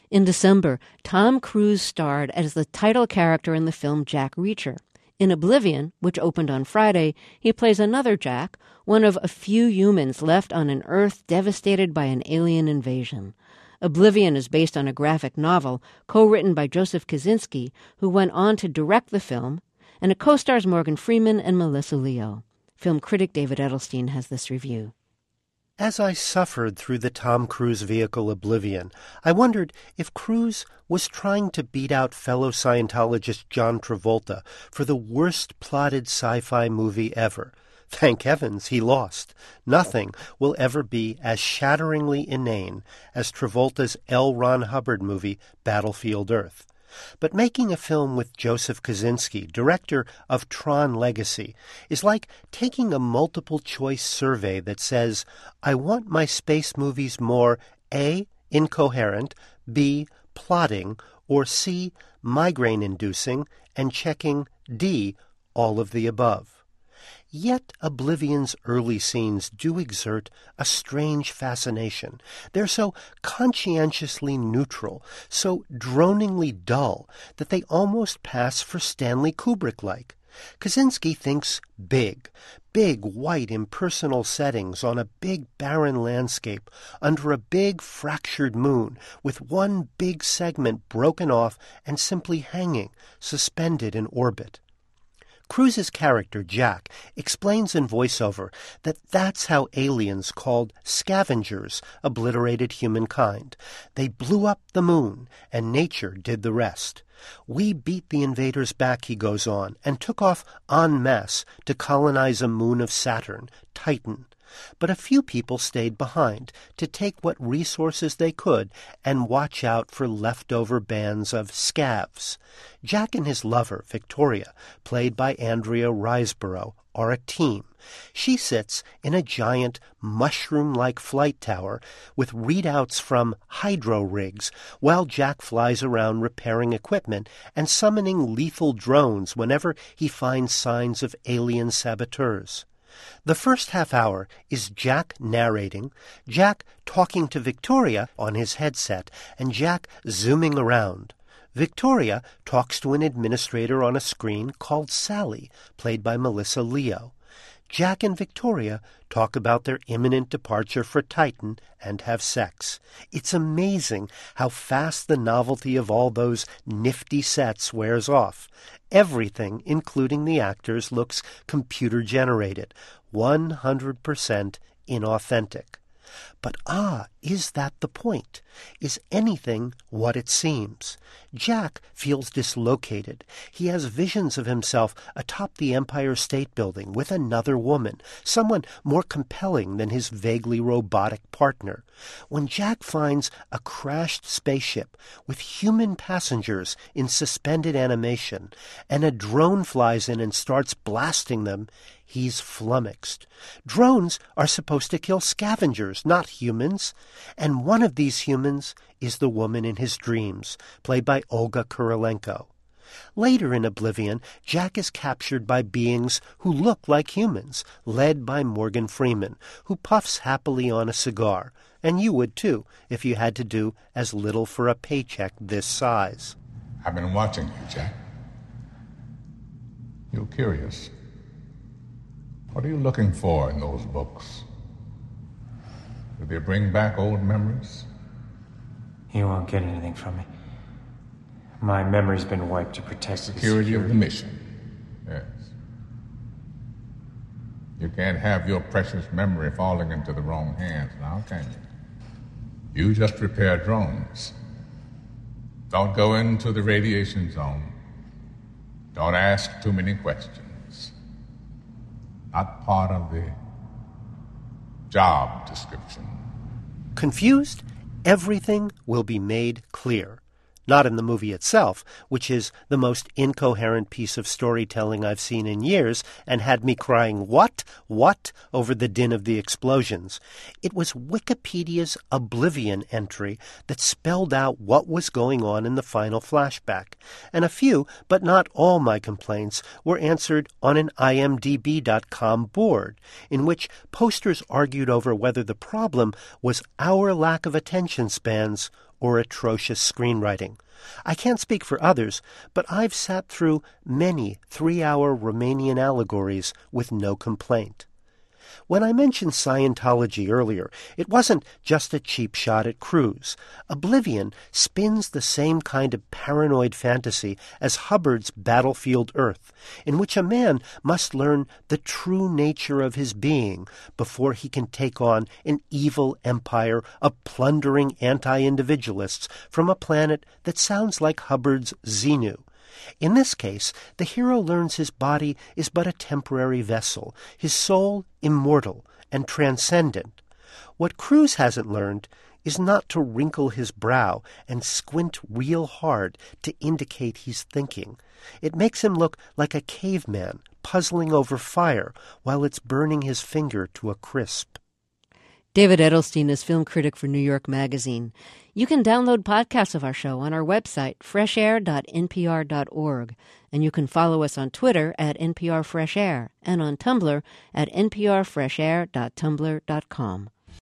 In December, Tom Cruise starred as the title character in the film Jack Reacher. In Oblivion, which opened on Friday, he plays another Jack, one of a few humans left on an Earth devastated by an alien invasion. Oblivion is based on a graphic novel co-written by Joseph Kosinski, who went on to direct the film, and it co-stars Morgan Freeman and Melissa Leo. Film critic David Edelstein has this review. As I suffered through the Tom Cruise vehicle Oblivion, I wondered if Cruise was trying to beat out fellow Scientologist John Travolta for the worst plotted sci-fi movie ever. Thank heavens he lost. Nothing will ever be as shatteringly inane as Travolta's L. Ron Hubbard movie Battlefield Earth. But making a film with Joseph Kosinski, director of Tron Legacy, is like taking a multiple-choice survey that says, I want my space movies more A, incoherent, B, plotting, or C, migraine-inducing, and checking D, all of the above. Yet Oblivion's early scenes do exert a strange fascination. They're so conscientiously neutral, so droningly dull, that they almost pass for Stanley Kubrick-like. Kosinski thinks big white impersonal settings on a big barren landscape under a big fractured moon with one big segment broken off and simply hanging, suspended in orbit. Cruise's character, Jack, explains in voiceover that that's how aliens called scavengers obliterated humankind. They blew up the moon, and nature did the rest. We beat the invaders back, he goes on, and took off en masse to colonize a moon of Saturn, Titan. But a few people stayed behind to take what resources they could and watch out for leftover bands of scavs. Jack and his lover, Victoria, played by Andrea Riseborough, are a team. She sits in a giant mushroom-like flight tower with readouts from hydro rigs while Jack flies around repairing equipment and summoning lethal drones whenever he finds signs of alien saboteurs. The first half hour is Jack narrating, Jack talking to Victoria on his headset, and Jack zooming around. Victoria talks to an administrator on a screen called Sally, played by Melissa Leo. Jack and Victoria talk about their imminent departure for Titan and have sex. It's amazing how fast the novelty of all those nifty sets wears off. Everything, including the actors, looks computer-generated, 100% inauthentic. But is that the point? Is anything what it seems? Jack feels dislocated. He has visions of himself atop the Empire State Building with another woman, someone more compelling than his vaguely robotic partner. When Jack finds a crashed spaceship with human passengers in suspended animation, and a drone flies in and starts blasting them, he's flummoxed. Drones are supposed to kill scavengers, not humans. And one of these humans is the woman in his dreams, played by Olga Kurylenko. Later in Oblivion, Jack is captured by beings who look like humans, led by Morgan Freeman, who puffs happily on a cigar. And you would too, if you had to do as little for a paycheck this size. I've been watching you, Jack. You're curious. What are you looking for in those books? Do they bring back old memories? You won't get anything from me. My memory's been wiped to protect security of the mission. Yes. You can't have your precious memory falling into the wrong hands now, can you? You just repair drones. Don't go into the radiation zone. Don't ask too many questions. Not part of the job description. Confused? Everything will be made clear. Not in the movie itself, which is the most incoherent piece of storytelling I've seen in years and had me crying, what, over the din of the explosions. It was Wikipedia's Oblivion entry that spelled out what was going on in the final flashback. And a few, but not all my complaints, were answered on an IMDb.com board, in which posters argued over whether the problem was our lack of attention spans or atrocious screenwriting. I can't speak for others, but I've sat through many 3-hour Romanian allegories with no complaint. When I mentioned Scientology earlier, it wasn't just a cheap shot at Cruise. Oblivion spins the same kind of paranoid fantasy as Hubbard's Battlefield Earth, in which a man must learn the true nature of his being before he can take on an evil empire of plundering anti-individualists from a planet that sounds like Hubbard's Xenu. In this case, the hero learns his body is but a temporary vessel, his soul immortal and transcendent. What Cruise hasn't learned is not to wrinkle his brow and squint real hard to indicate he's thinking. It makes him look like a caveman puzzling over fire while it's burning his finger to a crisp. David Edelstein is film critic for New York Magazine. You can download podcasts of our show on our website, freshair.npr.org, and you can follow us on Twitter at NPR Fresh Air and on Tumblr at nprfreshair.tumblr.com.